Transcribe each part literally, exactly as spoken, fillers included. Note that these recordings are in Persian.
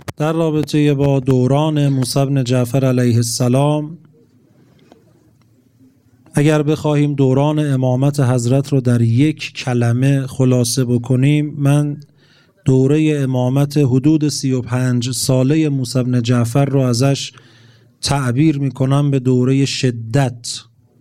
در رابطه با دوران موسی بن جعفر علیه السلام، اگر بخواهیم دوران امامت حضرت رو در یک کلمه خلاصه بکنیم، من دوره امامت حدود سی و پنج ساله موسی بن جعفر رو ازش تعبیر میکنم به دوره شدت.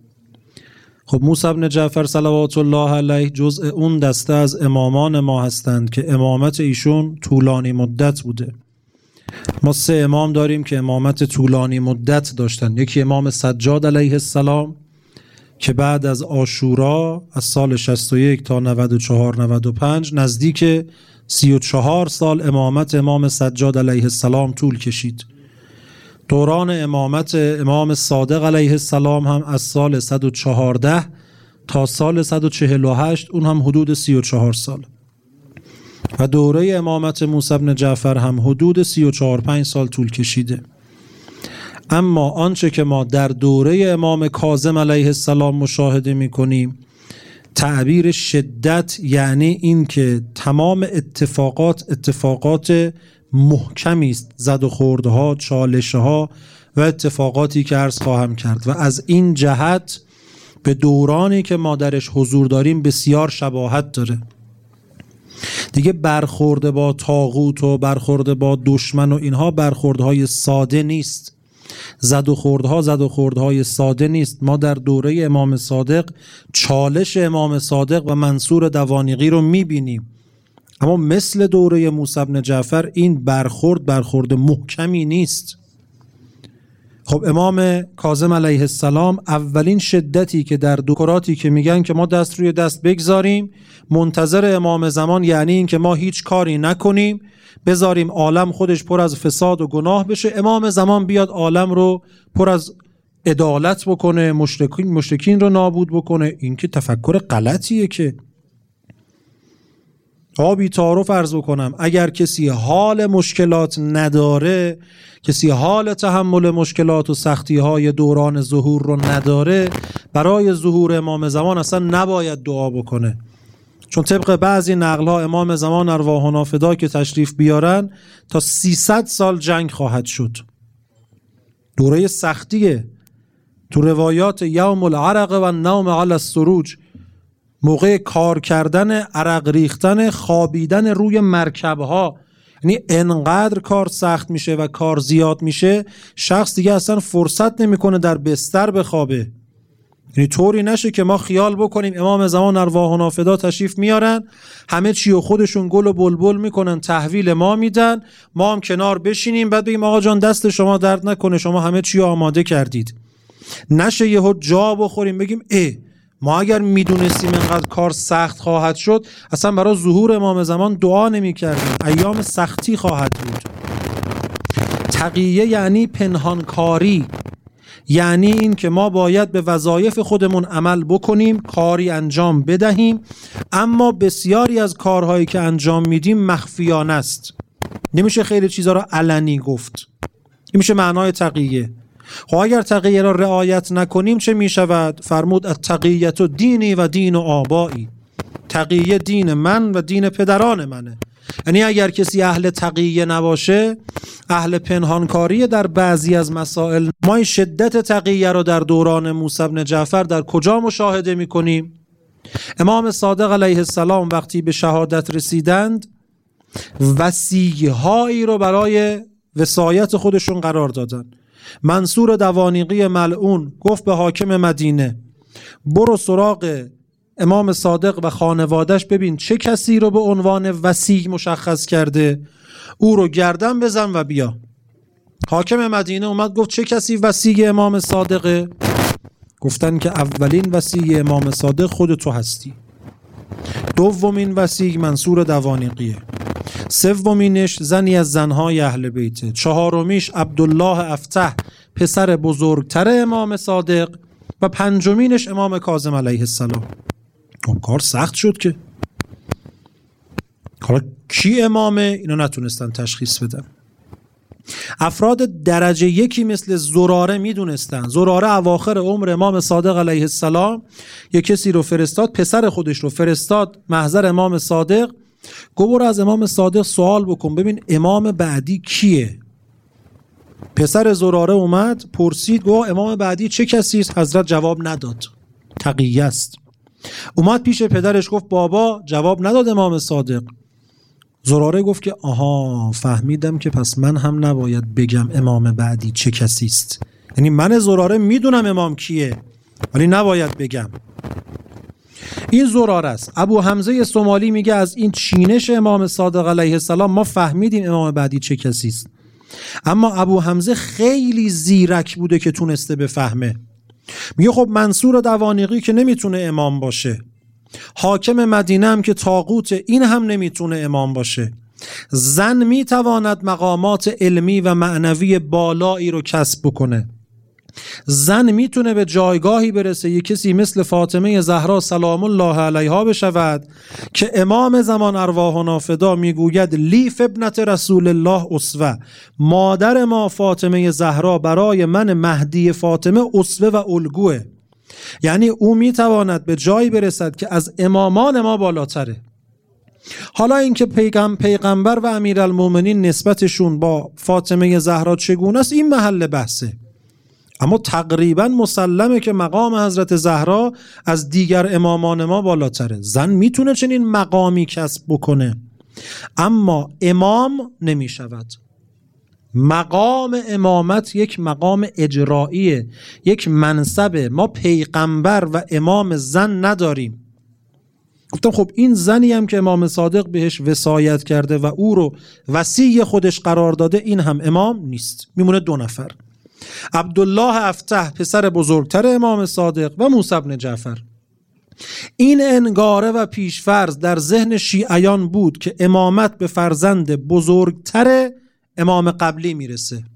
خب موسی بن جعفر صلوات الله علیه جزء اون دسته از امامان ما هستند که امامت ایشون طولانی مدت بوده. ما سه امام داریم که امامت طولانی مدت داشتن. یکی امام سجاد علیه السلام که بعد از عاشورا از سال شصت و یک تا نود و چهار نود و پنج نزدیک سی و چهار سال امامت امام سجاد علیه السلام طول کشید. دوران امامت امام صادق علیه السلام هم از سال صد و چهارده تا سال صد و چهل و هشت، اون هم حدود سی و چهار سال. و دوره امامت موسی بن جعفر هم حدود سی و چهار پنج سال طول کشیده. اما آنچه که ما در دوره امام کاظم علیه السلام مشاهده می کنیم، تعبیر شدت یعنی این که تمام اتفاقات اتفاقات محکمی است، زد و خوردها، چالشها و اتفاقاتی که عرض خواهم کرد و از این جهت به دورانی که ما درش حضور داریم بسیار شباهت داره. دیگه برخورد با طاغوت و برخورد با دشمن و اینها برخوردهای ساده نیست، زد و خوردها زد و خوردهای ساده نیست. ما در دوره امام صادق چالش امام صادق و منصور دوانیقی رو میبینیم، اما مثل دوره موسی بن جعفر این برخورد برخورد محکمی نیست. خب امام کاظم علیه السلام اولین شدتی که در دکراتی که میگن که ما دست روی دست بگذاریم منتظر امام زمان، یعنی این که ما هیچ کاری نکنیم، بذاریم عالم خودش پر از فساد و گناه بشه، امام زمان بیاد عالم رو پر از عدالت بکنه، مشرکین مشرکین رو نابود بکنه. این که تفکر غلطیه. که آبی تعارف عرض بکنم، اگر کسی حال مشکلات نداره، کسی حال تحمل مشکلات و سختی های دوران ظهور رو نداره، برای ظهور امام زمان اصلا نباید دعا بکنه. چون طبق بعضی نقل ها امام زمان ارواحنا فدا که تشریف بیارن تا سیصد سال جنگ خواهد شد. دوره سختیه. تو روایات یوم العرق و النوم علی السروج، موقع کار کردن، عرق ریختن، خوابیدن روی مرکب ها، یعنی انقدر کار سخت میشه و کار زیاد میشه شخص دیگه اصلا فرصت نمیکنه در بستر بخوابه. یعنی طوری نشه که ما خیال بکنیم امام زمان ارواحنا فدا تشریف میارن، همه چی و خودشون گل و بلبل میکنن، تحویل ما میدن، ما هم کنار بشینیم بعد بگیم آقا جان دست شما درد نکنه، شما همه چی آماده کردید. نشه یهو جا بخوریم بگیم اه ما اگر میدونستیم اینقدر کار سخت خواهد شد اصلا برای ظهور امام زمان دعا نمی کردیم، ایام سختی خواهد بود. تقیه یعنی پنهانکاری، یعنی این که ما باید به وظایف خودمون عمل بکنیم، کاری انجام بدهیم، اما بسیاری از کارهایی که انجام میدیم مخفیانه است، نمیشه خیلی چیزا رو علنی گفت. این میشه معنای تقیه. خب اگر تقیه را رعایت نکنیم چه میشود؟ فرمود التقیة دینی و دین و آبایی، تقیه دین من و دین پدران منه. یعنی اگر کسی اهل تقیه نباشه، اهل پنهانکاری در بعضی از مسائل، ما این شدت تقیه رو در دوران موسی بن جعفر در کجا مشاهده میکنیم؟ امام صادق علیه السلام وقتی به شهادت رسیدند وصیه‌هایی رو برای وصایت خودشون قرار دادن. منصور دوانیقی ملعون گفت به حاکم مدینه برو سراغ امام صادق و خانوادش، ببین چه کسی رو به عنوان وصی مشخص کرده، او رو گردن بزن و بیا. حاکم مدینه اومد گفت چه کسی وصی امام صادقه؟ گفتن که اولین وصی امام صادق خود تو هستی، دومین وصی منصور دوانیقیه، سومینش زنی از زنهای اهل بیته، چهارمیش عبدالله افتح پسر بزرگتر امام صادق و پنجمینش امام کاظم علیه السلام. اون کار سخت شد که حالا کی امامه اینو نتونستن تشخیص بدن. افراد درجه یکی مثل زراره میدونستن. زراره اواخر عمر امام صادق علیه السلام یک کسی رو فرستاد، پسر خودش رو فرستاد محضر امام صادق گفت برو از امام صادق سوال بکن ببین امام بعدی کیه. پسر زراره اومد پرسید گفت امام بعدی چه کسی است؟ حضرت جواب نداد، تقیه است. اومد پیش پدرش گفت بابا، جواب نداد امام صادق. زراره گفت که آها فهمیدم که پس من هم نباید بگم امام بعدی چه کسی است. یعنی من زراره میدونم امام کیه ولی نباید بگم. این زراره است. ابو حمزه سومالی میگه از این چینش امام صادق علیه السلام ما فهمیدیم امام بعدی چه کسی است. اما ابو حمزه خیلی زیرک بوده که تونسته بفهمه. میگه خب منصور دوانیقی که نمیتونه امام باشه، حاکم مدینه هم که طاغوت، این هم نمیتونه امام باشه. زن میتواند مقامات علمی و معنوی بالایی رو کسب بکنه. زن میتونه به جایگاهی برسه یک کسی مثل فاطمه زهرا سلام الله علیها بشود که امام زمان ارواحنا فدا میگوید لیف ابنت رسول الله اسوه، مادر ما فاطمه زهرا برای من مهدی فاطمه اسوه و الگوه. یعنی او میتواند به جایی برسد که از امامان ما بالاتره. حالا اینکه پیغم پیغمبر و امیرالمومنین نسبتشون با فاطمه زهرا چگونه است این محل بحثه، اما تقریبا مسلمه که مقام حضرت زهرا از دیگر امامان ما بالاتره. زن میتونه چنین مقامی کسب بکنه اما امام نمیشود. مقام امامت یک مقام اجراییه، یک منصبه. ما پیغمبر و امام زن نداریم. گفتم خب این زنی هم که امام صادق بهش وصایت کرده و او رو وصی خودش قرار داده این هم امام نیست، میمونه دو نفر، عبدالله افتح پسر بزرگتر امام صادق و موسی بن جعفر. این انگاره و پیشفرض در ذهن شیعیان بود که امامت به فرزند بزرگتر امام قبلی میرسه.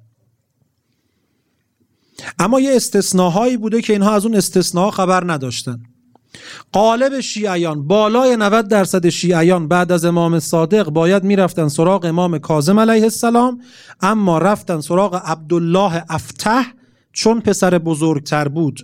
اما یه استثناهایی بوده که اینها از اون استثناها خبر نداشتن. غالب شیعیان، بالای نود درصد شیعیان بعد از امام صادق باید میرفتن سراغ امام کاظم علیه السلام، اما رفتن سراغ عبدالله افتح چون پسر بزرگتر بود.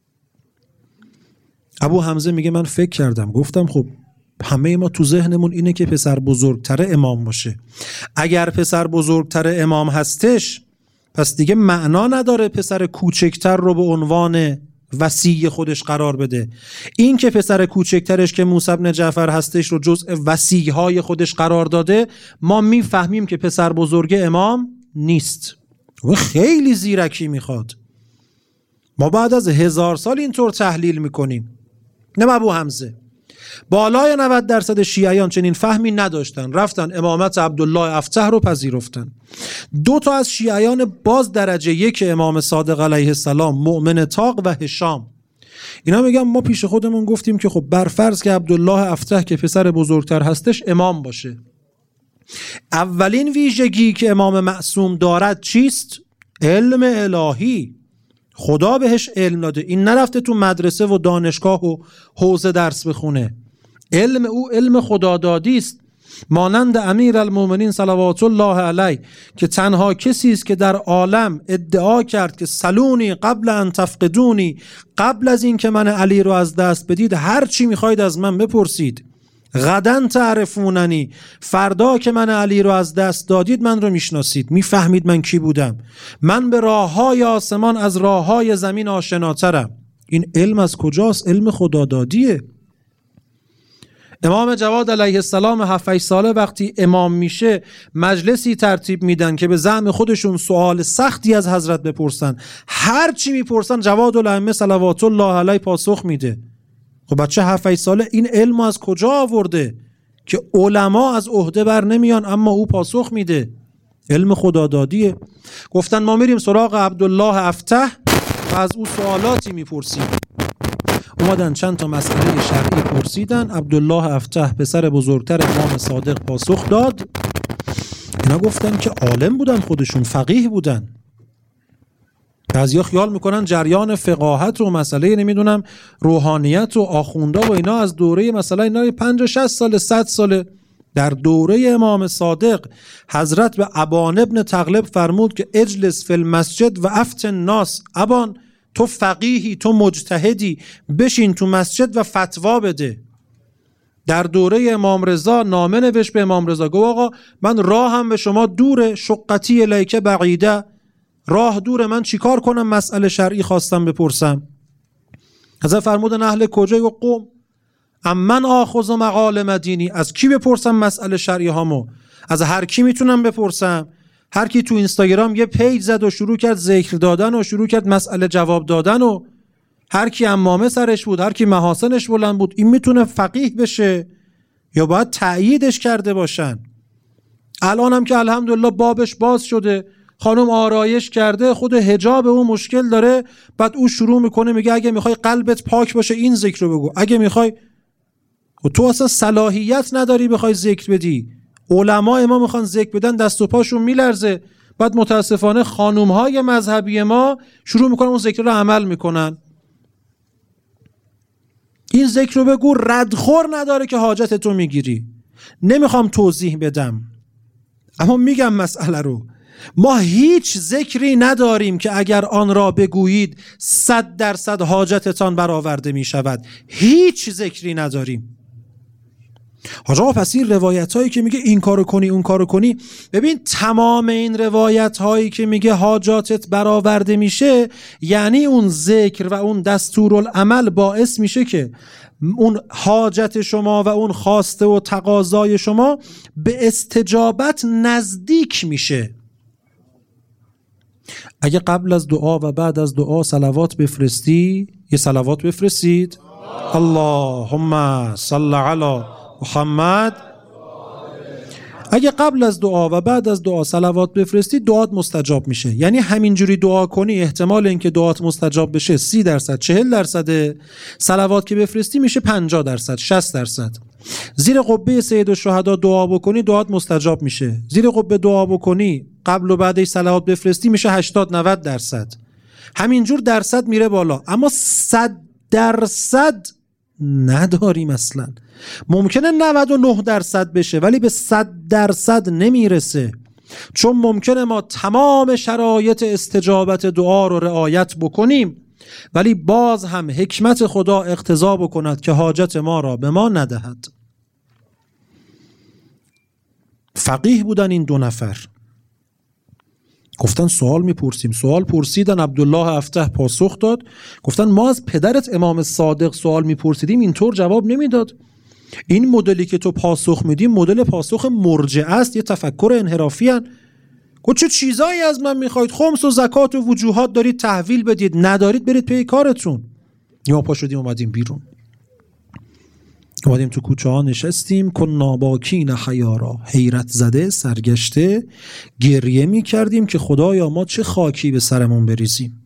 ابو حمزه میگه من فکر کردم، گفتم خب همه ما تو ذهنمون اینه که پسر بزرگتر امام باشه. اگر پسر بزرگتر امام هستش پس دیگه معنا نداره پسر کوچکتر رو به عنوان وصی خودش قرار بده. این که پسر کوچکترش که موسی بن جعفر هستش رو جزء وصیهای خودش قرار داده، ما میفهمیم که پسر بزرگ امام نیست. و خیلی زیرکی میخواد. ما بعد از هزار سال اینطور تحلیل میکنیم. نه ابو حمزه. بالای نود درصد شیعیان چنین فهمی نداشتن، رفتن امامت عبدالله افتح رو پذیرفتن. دو تا از شیعیان باز درجه یک امام صادق علیه السلام، مؤمن طاق و هشام، اینا میگن ما پیش خودمون گفتیم که خب برفرض که عبدالله افتح که پسر بزرگتر هستش امام باشه. اولین ویژگی که امام معصوم دارد چیست؟ علم الهی. خدا بهش علم داده، این نرفته تو مدرسه و دانشگاه و حوزه درس بخونه. علم او علم خدادادی است، مانند امیرالمومنین صلوات الله علیه که تنها کسی است که در عالم ادعا کرد که سلونی قبل ان تفقدونی، قبل از این که من علی رو از دست بدید هر چی میخواید از من بپرسید. غدن تعرفوننی، فردا که من علی رو از دست دادید من رو میشناسید، میفهمید من کی بودم. من به راههای آسمان از راههای زمین آشناترم. این علم از کجاست؟ علم خدادادیه. امام جواد علیه السلام هفت ساله وقتی امام میشه مجلسی ترتیب میدن که به زعم خودشون سوال سختی از حضرت بپرسن. هر چی میپرسن جواد الائمه صلوات الله علیه پاسخ میده. خب بچه هفت ساله این علم از کجا آورده که علما از عهده بر نمیان اما او پاسخ میده؟ علم خدادادیه. گفتن ما میریم سراغ عبدالله افتح و از او سوالاتی میپرسیم. اومدن چند تا مسئله شرعی پرسیدن، عبدالله افتح پسر بزرگتر امام صادق پاسخ داد. اینا گفتن که عالم بودن، خودشون فقیه بودن. بعضیا خیال میکنن جریان فقاهت و مسئله نمیدونم روحانیت و آخوندا و اینا از دوره مثلا اینا پنجاه شصت سال صد ساله. در دوره امام صادق حضرت به ابان ابن تغلب فرمود که اجلس فی المسجد و افتن الناس. ابان تو فقیهی، تو مجتهدی، بشین تو مسجد و فتوا بده. در دوره امام رضا نامه نوشت به امام رضا، گفت آقا من راهم به شما دوره، شقتی الیک بعیده، راه دوره، من چیکار کنم؟ مسئله شرعی خواستم بپرسم. حضرت فرمودن اهل کجایی؟ و قوم امن آخذ مقال مدینی، از کی بپرسم مسئله شرعی هامو؟ از هر کی میتونم بپرسم؟ هر کی تو اینستاگرام یه پیج زد و شروع کرد ذکر دادن و شروع کرد مسئله جواب دادن و هر کی عمامه سرش بود، هر کی محاسنش بلند بود، این میتونه فقیه بشه یا باید تأییدش کرده باشن؟ الان هم که الحمدلله بابش باز شده، خانم آرایش کرده، خود حجاب اون مشکل داره، بعد او شروع میکنه میگه اگه میخوای قلبت پاک باشه این ذکر رو بگو، اگه میخوای، و تو اصلا صلاحیت نداری بخوای ذکر بدی. علمای ما میخوان ذکر بدن دست و پاشون میلرزه، بعد متاسفانه خانومهای مذهبی ما شروع میکنن اون ذکر رو عمل میکنن. این ذکر رو بگو، ردخور نداره که حاجت تو میگیری. نمیخوام توضیح بدم اما میگم مسئله رو. ما هیچ ذکری نداریم که اگر آن را بگویید صد درصد حاجتتان برآورده میشود. هیچ ذکری نداریم. حاج آقا پس این روایت هایی که میگه این کارو کنی اون کارو کنی، ببین تمام این روایت هایی که میگه حاجاتت برآورده میشه، یعنی اون ذکر و اون دستورالعمل باعث میشه که اون حاجت شما و اون خواسته و تقاضای شما به استجابت نزدیک میشه. اگه قبل از دعا و بعد از دعا صلوات بفرستی، یه صلوات بفرستید، اللهم صل علی محمد. اگه قبل از دعا و بعد از دعا صلوات بفرستی دعات مستجاب میشه. یعنی همینجوری دعا کنی احتمال اینکه دعات مستجاب بشه سی درصد چهل درصده، صلوات که بفرستی میشه پنجاه درصد شصت درصد. زیر قبه سید الشهدا دعا بکنی دعات مستجاب میشه. زیر قبه دعا بکنی قبل و بعدش صلوات بفرستی میشه هشتاد نود درصد. همینجور درصد میره بالا، اما صد درصد نداریم اصلا. ممکنه نود و نه درصد بشه ولی به صد درصد نمیرسه، چون ممکنه ما تمام شرایط استجابت دعا رو رعایت بکنیم ولی باز هم حکمت خدا اقتضا بکند که حاجت ما را به ما ندهد. فقیه بودن این دو نفر، گفتن سوال میپرسیم. سوال پرسیدن، عبدالله افتح پاسخ داد. گفتن ما از پدرت امام صادق سوال میپرسیدیم اینطور جواب نمیداد. این مدلی که تو پاسخ میدی مدل پاسخ مرجعه است، یه تفکر انحرافی هن. گفت چه چیزایی از من میخواید؟ خمس و زکات و وجوهات دارید تحویل بدید، ندارید برید پی کارتون. یا پا شدیم اومدیم بیرون، اومدیم تو کوچه ها نشستیم، کنا باکین حیارا، حیرت زده سرگشته گریه می کردیم که خدایا ما چه خاکی به سرمون بریزیم.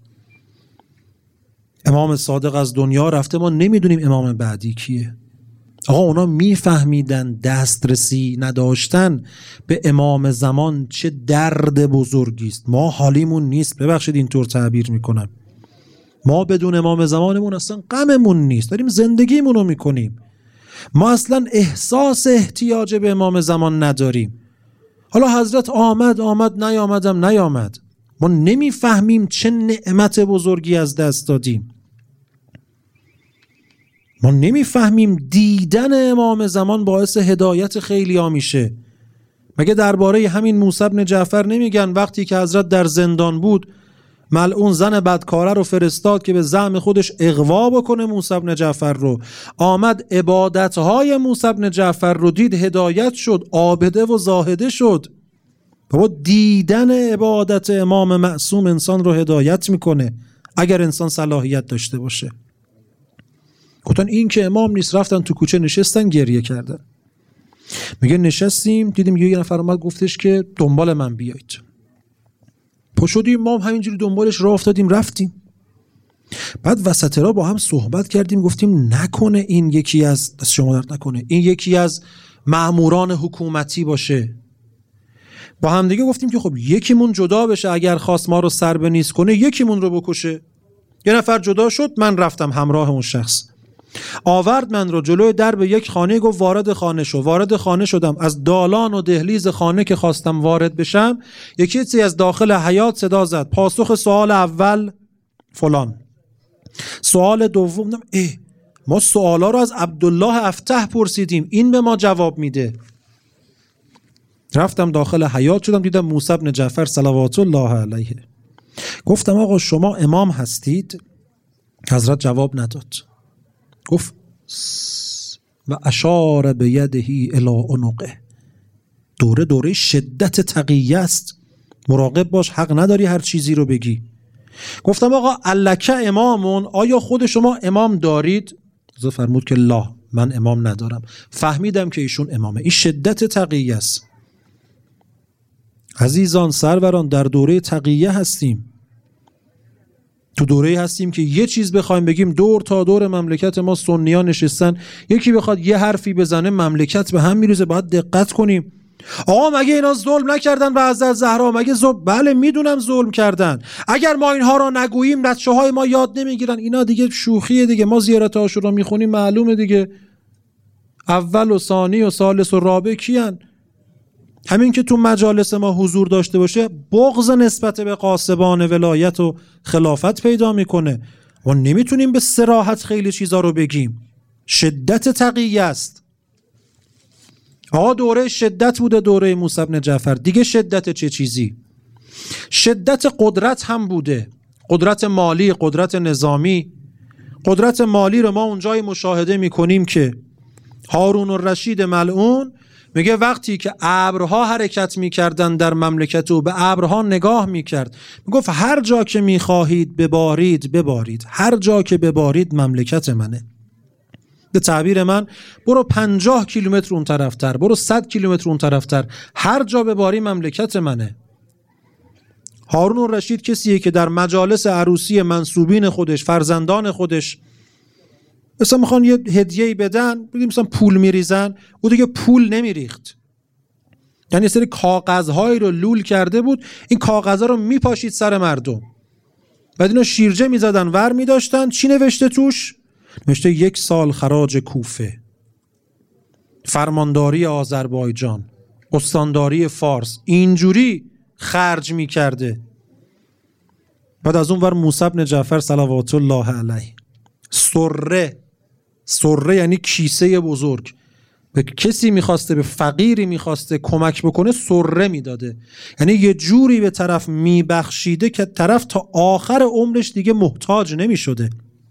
امام صادق از دنیا رفته، ما نمیدونیم امام بعدی کیه. آقا اونا میفهمیدن دسترسی نداشتن به امام زمان چه درد بزرگی است. ما حالیمون نیست، ببخشید اینطور تعبیر میکنم، ما بدون امام زمانمون اصلا غممون نیست، داریم زندگیمون رو میکنیم. ما اصلا احساس احتیاج به امام زمان نداریم. حالا حضرت آمد آمد نیامدم نیامد، ما نمیفهمیم چه نعمت بزرگی از دست دادیم. ما نمیفهمیم دیدن امام زمان باعث هدایت خیلی ها میشه. مگه درباره همین موسی بن جعفر نمیگن وقتی که حضرت در زندان بود ملعون زن بدکاره رو فرستاد که به زعم خودش اغوا بکنه موسی بن جعفر رو، آمد عبادتهای موسی بن جعفر رو دید، هدایت شد، عابده و زاهده شد. بابا دیدن عبادت امام معصوم انسان رو هدایت میکنه اگر انسان صلاحیت داشته باشه. گفتن این که امام نیست، رفتن تو کوچه نشستن گریه کردن. میگه نشستیم دیدیم یه نفر اومد گفتش که دنبال من بیایید. پا شدیم ما همینجوری دنبالش راه افتادیم رفتیم. بعد وسط را با هم صحبت کردیم، گفتیم نکنه این یکی از دست شما درد نکنه این یکی از مأموران حکومتی باشه. با هم دیگه گفتیم که خب یکیمون جدا بشه، اگر خواست ما رو سر به نیست کنه یکیمون رو بکشه. یه نفر جدا شد، من رفتم همراه اون شخص، آورد من رو جلوی درب یک خانه، گفت وارد خانه شو. وارد خانه شدم، از دالان و دهلیز خانه که خواستم وارد بشم یکی چیزی از داخل حیاط صدا زد، پاسخ سوال اول فلان. سوال دوم اه ما سوالا رو از عبدالله افتح پرسیدیم، این به ما جواب میده. رفتم داخل حیاط شدم دیدم موسی بن جعفر صلوات الله علیه. گفتم آقا شما امام هستید؟ حضرت جواب نداد. گفت و اشار بیدهی الی عنقه. دوره دوره شدت تقیه است، مراقب باش، حق نداری هر چیزی رو بگی. گفتم آقا الک امامون، آیا خود شما امام دارید؟ حضرت فرمود که لا، من امام ندارم. فهمیدم که ایشون امامه. این شدت تقیه است. عزیزان سروران، در دوره تقیه هستیم. تو دوره هستیم که یه چیز بخوایم بگیم دور تا دور مملکت ما سنیان نشستن، یکی بخواد یه حرفی بزنه مملکت به هم میریزه. باید دقت کنیم. آقا مگه اینا ظلم نکردن به حضرت زهرا؟ مگه ظلم؟ بله میدونم ظلم کردن. اگر ما اینها را نگوییم بچه های ما یاد نمیگیرن. اینا دیگه شوخیه دیگه. ما زیارت عاشورا میخونیم معلومه دیگه. اول و ثانی و ثالث و رابع کیان؟ همین که تو مجالس ما حضور داشته باشه بغض نسبت به قاسبان ولایت و خلافت پیدا میکنه. ما نمیتونیم به صراحت خیلی چیزا رو بگیم. شدت تقیه است. آقا دوره شدت بوده دوره موسی بن جعفر. دیگه شدت چه چیزی؟ شدت قدرت هم بوده. قدرت مالی، قدرت نظامی. قدرت مالی رو ما اونجای مشاهده میکنیم که هارون الرشید ملعون میگه وقتی که ابرها حرکت میکردن در مملکت او به ابرها نگاه میکرد، میگفت هر جا که میخواهید ببارید ببارید، هر جا که ببارید مملکت منه. به تعبیر من برو پنجاه کیلومتر اون طرفتر، برو صد کیلومتر اون طرفتر، هر جا بباری مملکت منه. هارون الرشید کسیه که در مجالس عروسی منسوبین خودش، فرزندان خودش، مثلا میخوان یه هدیه‌ای بدن، بگیم مثلا پول میریزن، او دیگه پول نمیریخت. یعنی سری کاغذهایی رو لول کرده بود، این کاغذها رو میپاشید سر مردم. بعد اینا شیرجه میزدن ور میداشتن. چی نوشته توش؟ نوشته یک سال خراج کوفه، فرمانداری آذربایجان، استانداری فارس. اینجوری خرج میکرده. بعد از اون ور موسی بن جعفر صلوات الله علیه، سره، سره یعنی کیسه بزرگ. به کسی میخواسته، به فقیری میخواسته کمک بکنه، سره میداده. یعنی یه جوری به طرف میبخشیده که طرف تا آخر عمرش دیگه محتاج نمیشده.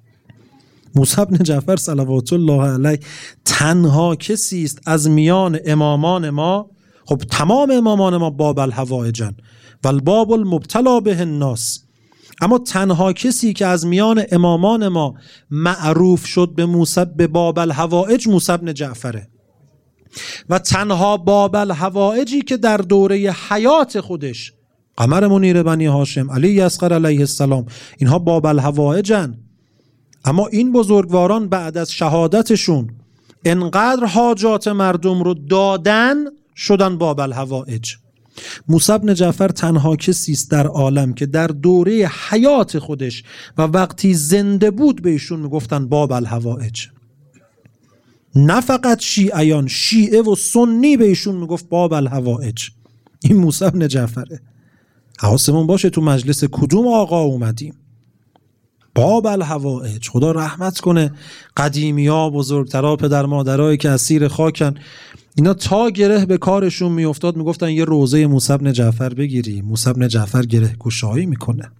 موسی بن جعفر صلوات الله علیه تنها کسی است از میان امامان ما، خب تمام امامان ما باب الحوائجن و الباب المبتلا به الناس، اما تنها کسی که از میان امامان ما معروف شد به موسی به باب الحوائج موسی بن جعفره. و تنها باب الحوائجی که در دوره حیات خودش، قمر منیر بنی هاشم، علی اصغر علیه السلام، اینها باب الحوائجن. اما این بزرگواران بعد از شهادتشون انقدر حاجات مردم رو دادن شدن باب الحوائج. موسی بن جعفر تنها کسی است در عالم که در دوره حیات خودش و وقتی زنده بود به ایشون میگفتن باب الحوائج. نه فقط شیعیان، شیعه و سنی به ایشون میگفت باب الحوائج. این موسی بن جعفره. حواسمون باشه تو مجلس کدوم آقا اومدیم. باب الحوائج. خدا رحمت کنه قدیمیا، بزرگترا، پدر مادرایی که اسیر خاکن، اینا تا گره به کارشون میافتاد میگفتن یه روزه موسی بن جعفر بگیری. موسی بن جعفر گره گشایی میکنه.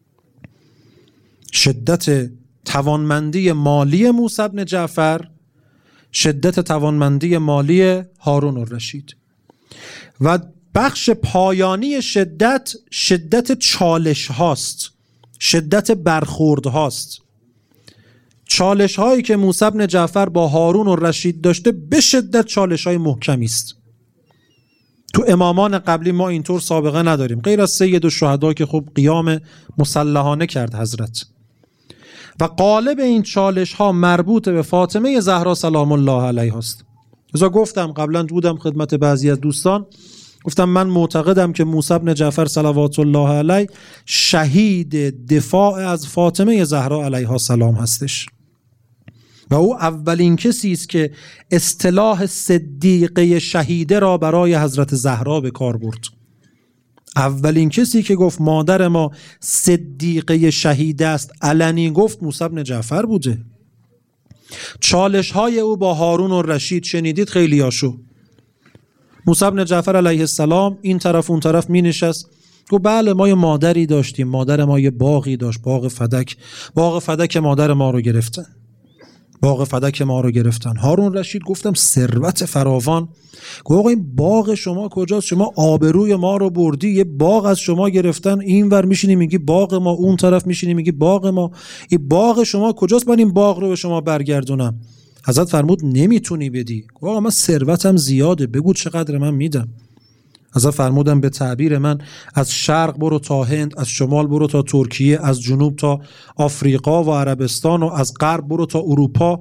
شدت توانمندی مالی موسی بن جعفر، شدت توانمندی مالی هارون الرشید. و بخش پایانی شدت، شدت چالش هاست، شدت برخورد هاست. چالش هایی که موسی بن جعفر با هارون الرشید داشته به شدت چالش های محکمی است. تو امامان قبلی ما اینطور سابقه نداریم، غیر از سید الشهدا که خب قیام مسلحانه کرد حضرت. و غالب این چالش ها مربوط به فاطمه زهرا سلام الله علیها است. ازا گفتم قبلا بودم خدمت بعضی از دوستان، گفتم من معتقدم که موسی بن جعفر صلوات الله علیه شهید دفاع از فاطمه زهرا علیها السلام هستش و او اولین کسی است که اصطلاح صدیقه شهیده را برای حضرت زهرا به کار برد. اولین کسی که گفت مادر ما صدیقه شهیده است علنی گفت موسی بن جعفر بوده. چالش های او با هارون و رشید شنیدید خیلی هاشو. موسی بن جعفر علیه السلام این طرف اون طرف می نشست، گفت بله ما یه مادری داشتیم، مادر ما یه باغی داشت، باغ فدک، باغ فدک مادر ما رو گرفتن، باغ فدک ما رو گرفتن. هارون رشید گفتم ثروت فراوان. گفت آقا این باغ شما کجاست؟ شما آبروی ما رو بردی، یه باغ از شما گرفتن، این ور میشینی میگی باغ ما، اون طرف میشینی میگی باغ ما، این باغ شما کجاست من این باغ رو به شما برگردونم؟ حضرت فرمود نمیتونی بدی. گفت آقا من ثروتم زیاده، بگو چقدر من میدم. حضرت فرمودن به تعبیر من از شرق برو تا هند، از شمال برو تا ترکیه، از جنوب تا آفریقا و عربستان و از غرب برو تا اروپا.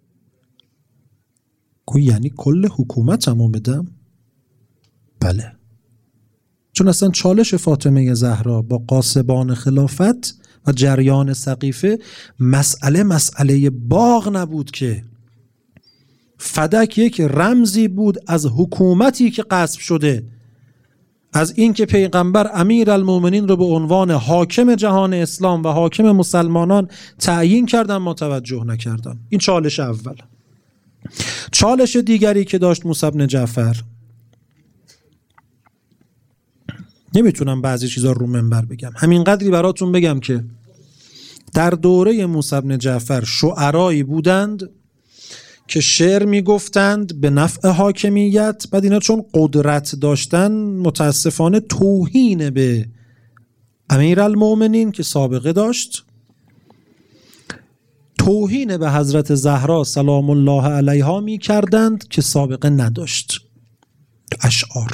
گوی یعنی کل حکومتمو بدم؟ بله، چون اصلا چالش فاطمه زهرا با قاسبان خلافت و جریان سقیفه مسئله مسئله باغ نبود که، فدک یک رمزی بود از حکومتی که غصب شده، از این که پیغمبر امیرالمومنین رو به عنوان حاکم جهان اسلام و حاکم مسلمانان تعیین کردن ما توجه نکردن. این چالش اول. چالش دیگری که داشت موسی بن جعفر، نمیتونم بعضی چیزا رو منبر بگم، همین قدری براتون بگم که در دوره موسی بن جعفر شعرایی بودند که شعر میگفتند به نفع حاکمیت، بعد اینا چون قدرت داشتن متاسفانه توهین به امیرالمومنین که سابقه داشت، توهین به حضرت زهرا سلام الله علیها می کردند که سابقه نداشت. اشعار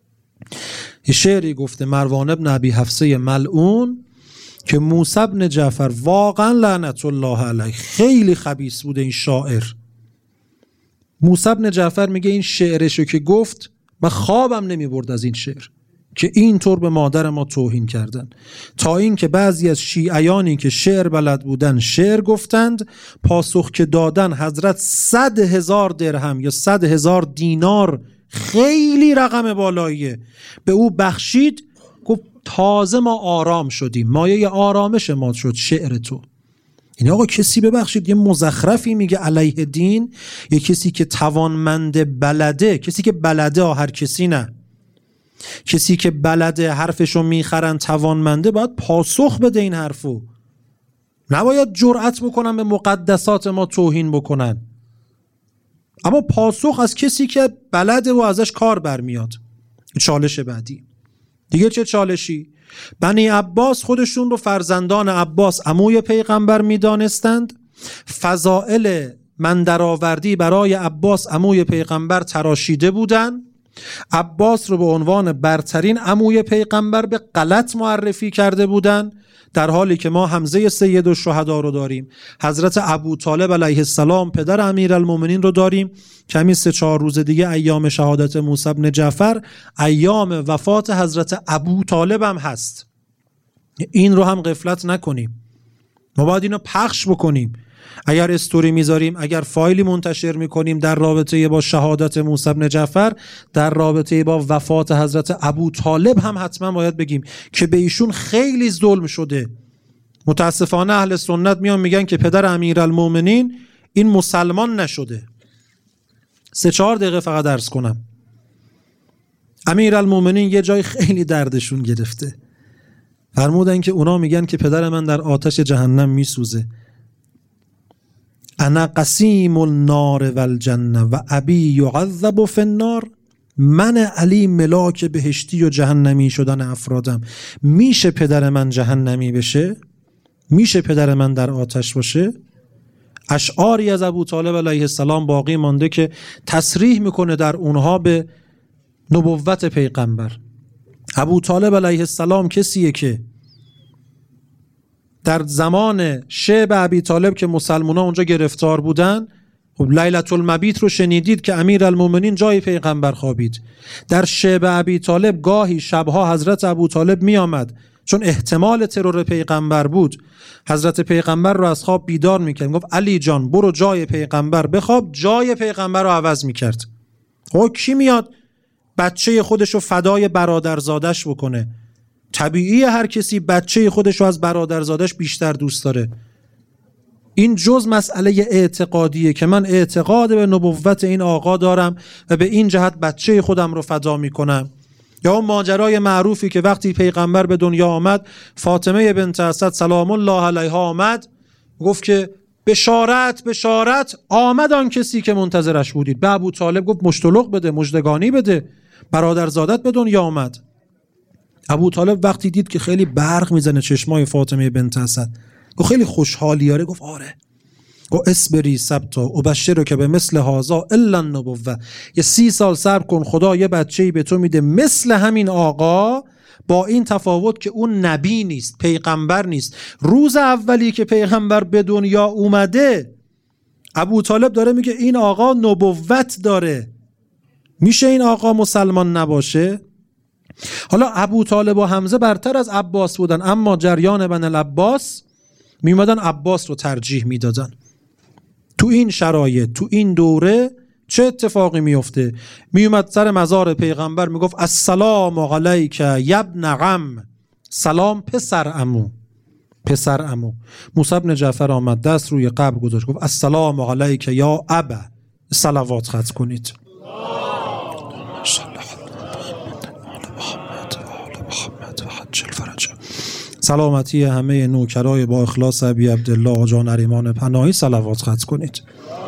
یه شعری گفته مروان ابن ابی حفصه ملعون که موسی بن جعفر واقعا لعنت الله علیه خیلی خبیث بوده این شاعر. موسی بن جعفر میگه این شعرشو که گفت من خوابم نمی برد از این شعر که اینطور به مادر ما توهین کردن، تا این که بعضی از شیعیانی که شعر بلد بودن شعر گفتند، پاسخ که دادن حضرت صد هزار درهم یا صد هزار دینار، خیلی رقم بالاییه، به او بخشید. گفت تازه ما آرام شدیم، مایه آرامش ما شد شعر تو. این آقا کسی ببخشید یه مزخرفی میگه علیه دین، یه کسی که توانمند بلده، کسی که بلده هر کسی نه، کسی که بلده حرفشو میخرن توانمنده باید پاسخ بده این حرفو، نباید جرأت بکنن به مقدسات ما توهین بکنن، اما پاسخ از کسی که بلده و ازش کار برمیاد. چالش بعدی دیگه چه چالشی؟ بنی عباس خودشون رو فرزندان عباس عموی پیغمبر میدانستند، فضائل من درآوردی برای عباس عموی پیغمبر تراشیده بودن، عباس رو به عنوان برترین عموی پیغمبر به غلط معرفی کرده بودن، در حالی که ما حمزه سید الشهدا رو داریم، حضرت ابو طالب علیه السلام پدر امیرالمومنین رو داریم که همین سه چهار روز دیگه ایام شهادت موسی بن جعفر ایام وفات حضرت ابو طالب هم هست. این رو هم غفلت نکنیم، ما باید اینو پخش بکنیم. اگر استوری میذاریم، اگر فایلی منتشر میکنیم در رابطه با شهادت موسی بن جعفر، در رابطه با وفات حضرت ابو طالب هم حتما باید بگیم که به ایشون خیلی ظلم شده. متاسفانه اهل سنت میان میگن که پدر امیرالمومنین این مسلمان نشده. سه چهار دقیقه فقط عرض کنم. امیرالمومنین یه جای خیلی دردشون گرفته، فرمودن که اونا میگن که پدر من در آتش جهنم میسوزه، انا قسیم النار والجنه و ابی یعذب فی النار، من علی ملاک بهشتی و جهنمی شدن افرادم، میشه پدر من جهنمی بشه؟ میشه پدر من در آتش باشه؟ اشعاری از ابو طالب علیه السلام باقی مانده که تصریح میکنه در اونها به نبوت پیغمبر. ابو طالب علیه السلام کسیه که در زمان شعب ابی طالب که مسلمان‌ها اونجا گرفتار بودن، خب لیلة المبیت رو شنیدید که امیرالمومنین جای پیغمبر خوابید. در شعب ابی طالب گاهی شبها حضرت ابو طالب می آمد، چون احتمال ترور پیغمبر بود، حضرت پیغمبر رو از خواب بیدار میکرد، گفت علی جان برو جای پیغمبر بخواب، جای پیغمبر رو عوض میکرد. خب کی میاد بچه خودش رو فدای برادرزادش بکنه؟ طبیعیه هر کسی بچه خودش رو از برادرزادش بیشتر دوست داره. این جز مسئله اعتقادیه که من اعتقاد به نبوت این آقا دارم و به این جهت بچه خودم رو فدا میکنم. یا اون ماجرای معروفی که وقتی پیغمبر به دنیا آمد، فاطمه بنت اسد سلام الله علیها آمد، گفت که بشارت بشارت آمد آن کسی که منتظرش بودید. به ابو طالب گفت مشتلق بده، مژدگانی بده، برادرزادت به دنیا آمد. ابو طالب وقتی دید که خیلی برق میزنه چشمای فاطمه بنت اسد، گفت خیلی خوشحالیاره، گفت آره، گفت اسبری سبتا ابشرو که به مثل هازا الا النبوه، یه سی سال صبر کن، خدا یه بچه‌ای به تو میده مثل همین آقا، با این تفاوت که اون نبی نیست، پیغمبر نیست. روز اولی که پیغمبر به دنیا اومده، ابو طالب داره میگه این آقا نبوت داره، میشه این آقا مسلمان نباشه؟ حالا ابو طالب و حمزه برتر از عباس بودن، اما جریان بن العباس میومدن عباس رو ترجیح میدادن. تو این شرایط، تو این دوره چه اتفاقی میفته؟ میومد سر مزار پیغمبر میگفت السلام علیک یبن عم، سلام پسر عمو، پسر عمو. موسی بن جعفر آمد دست روی قبر گذاشت، گفت السلام علیک یا ابا، صلوات ختم کنید. سلامتی همه نوکرای با اخلاص ابی عبدالله آقا نریمان پناهی، صلوات ختم کنید.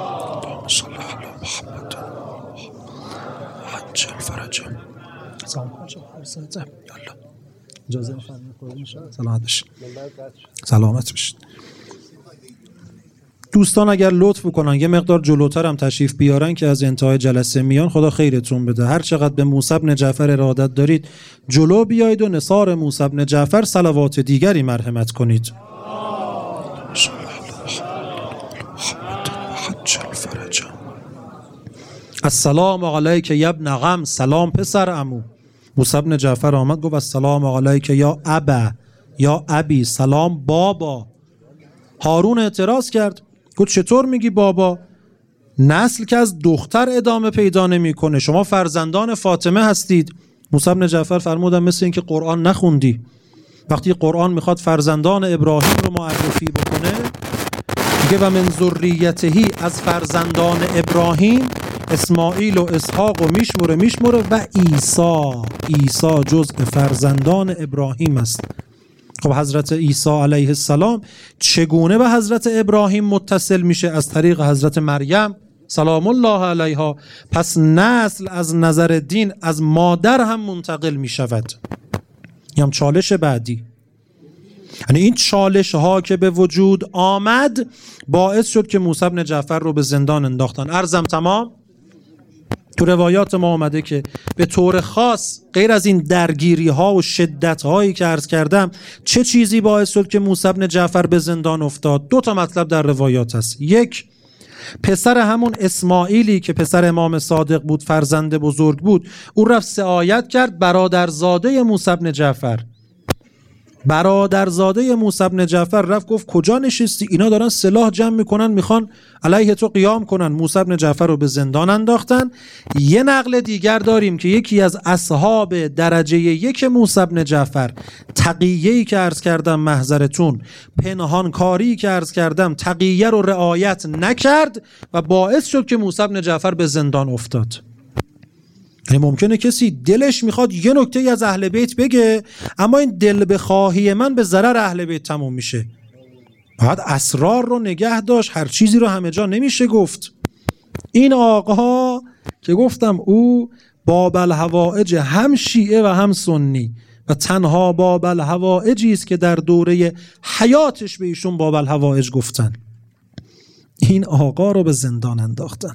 سلامت بشید. دوستان اگر لطف بکنن یه مقدار جلوتر هم تشریف بیارن که از انتهای جلسه میان، خدا خیرتون بده. هر چقدر به موسی بن جعفر ارادت دارید جلو بیایید و نثار موسی بن جعفر صلوات دیگری مرحمت کنید. السلام علیک یبن عم، سلام پسر عمو. موسی بن جعفر آمد گفت السلام علیک یا ابا، یا ابی، سلام بابا. هارون اعتراض کرد، گفت چطور میگی بابا؟ نسل که از دختر ادامه پیدا نمیکنه، شما فرزندان فاطمه هستید. موسی بن جعفر فرمودن مثل این که قرآن نخوندی. وقتی قرآن میخواد فرزندان ابراهیم رو معرفی بکنه، میگه و من ذریته، از فرزندان ابراهیم اسماعیل و اسحاق و میشموره میشموره و عیسی، عیسی جزء فرزندان ابراهیم است. خب حضرت عیسی علیه السلام چگونه به حضرت ابراهیم متصل میشه؟ از طریق حضرت مریم سلام الله علیها. پس نسل از نظر دین از مادر هم منتقل میشود. هم چالش بعدی، یعنی این چالش ها که به وجود آمد باعث شد که موسی بن جعفر رو به زندان انداختن. عرضم تمام. تو روایات ما آمده که به طور خاص غیر از این درگیری ها و شدت هایی که عرض کردم، چه چیزی باعث شد که موسی بن جعفر به زندان افتاد؟ دو تا مطلب در روایات هست. یک، پسر همون اسماعیلی که پسر امام صادق بود، فرزند بزرگ بود، او رفت سعایت کرد برادرزاده موسی بن جعفر. برادرزاده موسی بن جعفر رفت گفت کجا نشستی؟ اینا دارن سلاح جمع میکنن، میخوان علیه تو قیام کنن. موسی بن جعفر رو به زندان انداختن. یه نقل دیگر داریم که یکی از اصحاب درجه یک موسی بن جعفر، تقیه‌ای که عرض کردم محضرتون، پنهانکاری که عرض کردم، تقیه رو رعایت نکرد و باعث شد که موسی بن جعفر به زندان افتاد. یعنی ممکنه کسی دلش میخواد یه نکته از اهل بیت بگه، اما این دل بخواهی من به ضرر اهل بیت تموم میشه. باید اسرار رو نگه داشت، هر چیزی رو همه جا نمیشه گفت. این آقا که گفتم او باب الحوائج هم شیعه و هم سنی و تنها باب الحوائجی است که در دوره حیاتش به ایشون باب الحوائج گفتن. این آقا رو به زندان انداختن.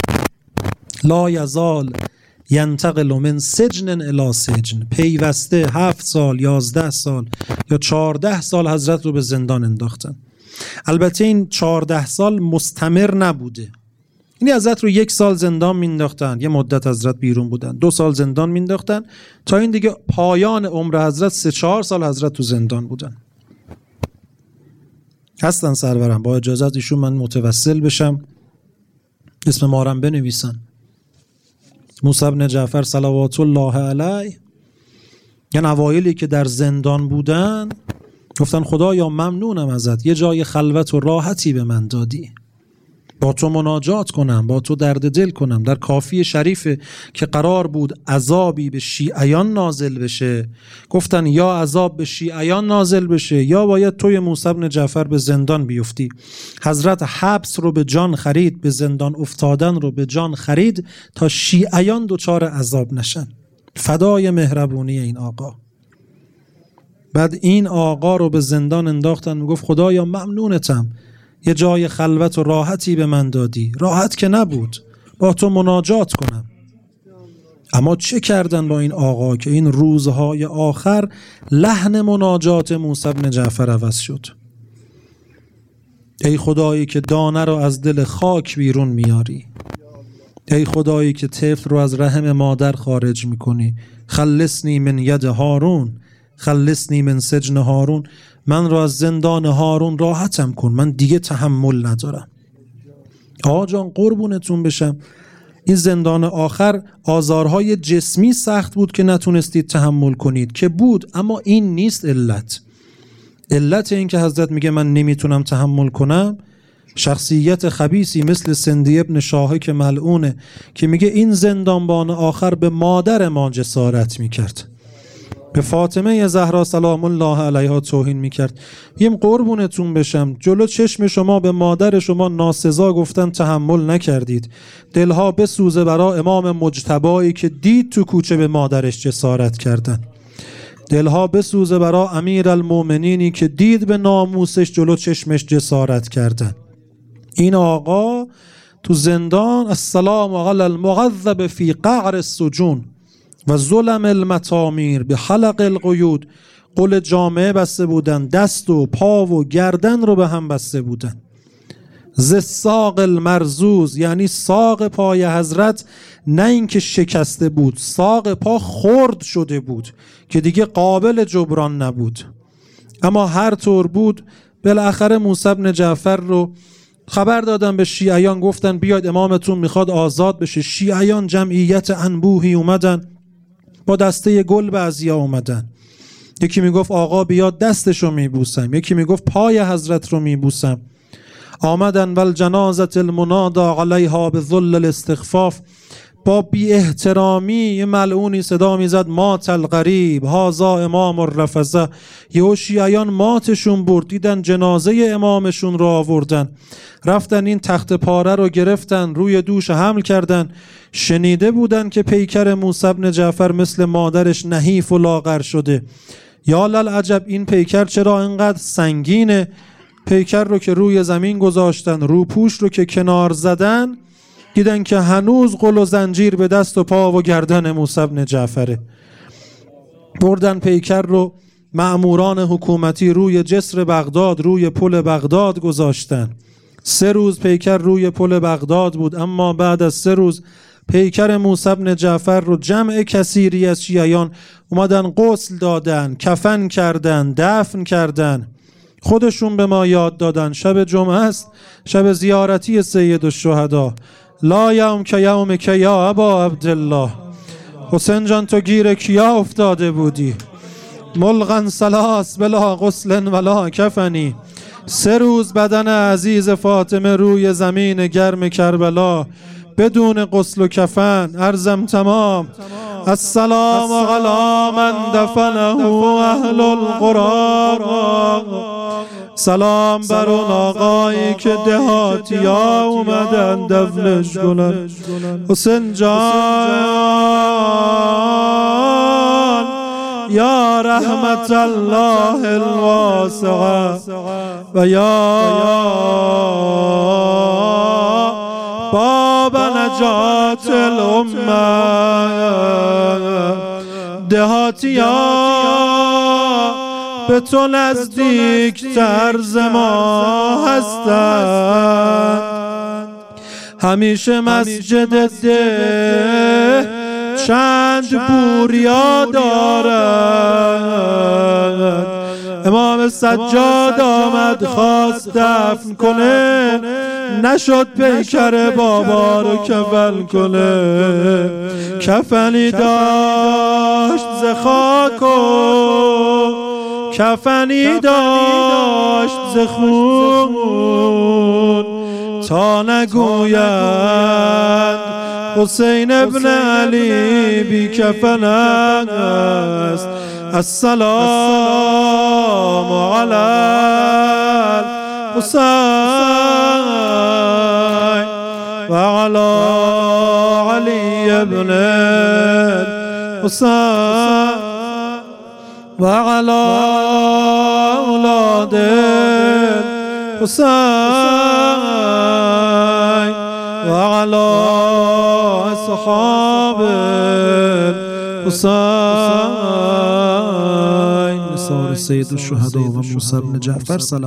لا یزال ینتقل من سجن الی سجن، پیوسته هفت سال، یازده سال یا چهارده سال حضرت رو به زندان انداختن. البته این چهارده سال مستمر نبوده. یعنی حضرت رو یک سال زندان مینداختن، یه مدت حضرت بیرون بودن، دو سال زندان مینداختن، تا این دیگه پایان عمر حضرت سه چهار سال حضرت تو زندان بودن. هستن سرورم، با اجازت ایشون من متوسل بشم، اسم مارم بنویسن. موسی بن جعفر صلوات الله علیه، یعنی اوایلی که در زندان بودن گفتن خدایا ممنونم ازت، یه جای خلوت و راحتی به من دادی، با تو مناجات کنم، با تو درد دل کنم. در کافی شریفه که قرار بود عذابی به شیعیان نازل بشه، گفتن یا عذاب به شیعیان نازل بشه یا باید توی موسی بن جعفر به زندان بیفتی. حضرت حبس رو به جان خرید، به زندان افتادن رو به جان خرید تا شیعیان دچار عذاب نشن. فدای مهربونی این آقا. بعد این آقا رو به زندان انداختن، میگفت خدایا ممنونتم، یه جای خلوت و راحتی به من دادی. راحت که نبود، با تو مناجات کنم. اما چه کردن با این آقا که این روزهای آخر لحن مناجات موسی بن جعفر عوض شد؟ ای خدایی که دانه رو از دل خاک بیرون میاری، ای خدایی که طفل رو از رحم مادر خارج میکنی، خلصنی من ید هارون، خلصنی من سجن هارون، من را از زندان هارون راحتم کن، من دیگه تحمل ندارم. آقا جان قربونتون بشم، این زندان آخر آزارهای جسمی سخت بود که نتونستید تحمل کنید که بود، اما این نیست علت. علت این که حضرت میگه من نمیتونم تحمل کنم، شخصیت خبیثی مثل سندی ابن شاهی که ملعونه، که میگه این زندانبان آخر به مادر ما جسارت میکرد، به فاطمه زهرا سلام الله علیها توهین میکرد. یم قربونتون بشم، جلو چشم شما به مادر شما ناسزا گفتن، تحمل نکردید. دلها بسوزه برای امام مجتبایی که دید تو کوچه به مادرش جسارت کردن. دلها بسوزه برای امیرالمومنینی که دید به ناموسش جلو چشمش جسارت کردن. این آقا تو زندان السلام علی المغذب فی قعر السجون و ظلم المطامیر به حلق القیود، قل جامعه بسته بودن، دست و پا و گردن رو به هم بسته بودن. ز ساق المرزوز، یعنی ساق پای حضرت نه اینکه شکسته بود، ساق پا خرد شده بود که دیگه قابل جبران نبود. اما هر طور بود بالاخره موسی بن جعفر رو خبر دادن به شیعیان، گفتن بیاید امامتون میخواد آزاد بشه. شیعیان جمعیت انبوهی اومدن، با دسته گل بعضیا اومدن. یکی میگفت آقا بیاد دستشو میبوسم، یکی میگفت پای حضرت رو میبوسم. آمدن ول جنازت المنادا علیها به ذل الاستخفاف، با بی احترامی یه ملعونی صدا میزد مات الغریب هازا امام الرفضه. یه شیعیان ماتشون برد، دیدن جنازه امامشون رو آوردن، رفتن این تخت پاره رو گرفتن، روی دوش حمل کردن. شنیده بودن که پیکر موسی بن جعفر مثل مادرش نحیف و لاغر شده. یا للعجب این پیکر چرا اینقدر سنگینه؟ پیکر رو که روی زمین گذاشتن، روپوش رو که کنار زدن، دیدن که هنوز قل و زنجیر به دست و پا و گردن موسی بن جعفره. بردن پیکر رو مأموران حکومتی روی جسر بغداد، روی پل بغداد گذاشتن. سه روز پیکر روی پل بغداد بود، اما بعد از سه روز پیکر موسی بن جعفر رو جمع کثیری از شیعیان اومدن غسل دادن، کفن کردن، دفن کردن. خودشون به ما یاد دادن شب جمعه است، شب زیارتی سید الشهدا. لا یوم که یوم که یا ابا عبدالله، حسین جان تو گیر کیا افتاده بودی؟ ملغن سلاس بلا غسل ولا کفنی. سه روز بدن عزیز فاطمه روی زمین گرم کربلا بدون غسل و کفن. عرضم تمام. السلام علی من دفنه اهل القرآن، سلام بر اون آقایی که دهاتی ها اومدن دفنش کنن. حسین جان یا رحمت الله الواسعه و یا باب نجات الامه. دهاتی ها به تو نزدیک تر ز ما هستند، همیشه مسجد ده چند بوریا دارد. امام سجاد آمد خواست دفن کنه، نشد پیکر بابا رو کفن کنه. کفنی داشت ز خاک و کفنی داشت ز خون تا نگویند حسین ابن علی بی کفن است. السلام علی الحسین و علی علی ابن الحسین و علی اولاد الحسین و علی اصحاب الحسین. نثار سید الشهدا و موسی بن جعفر. سلام.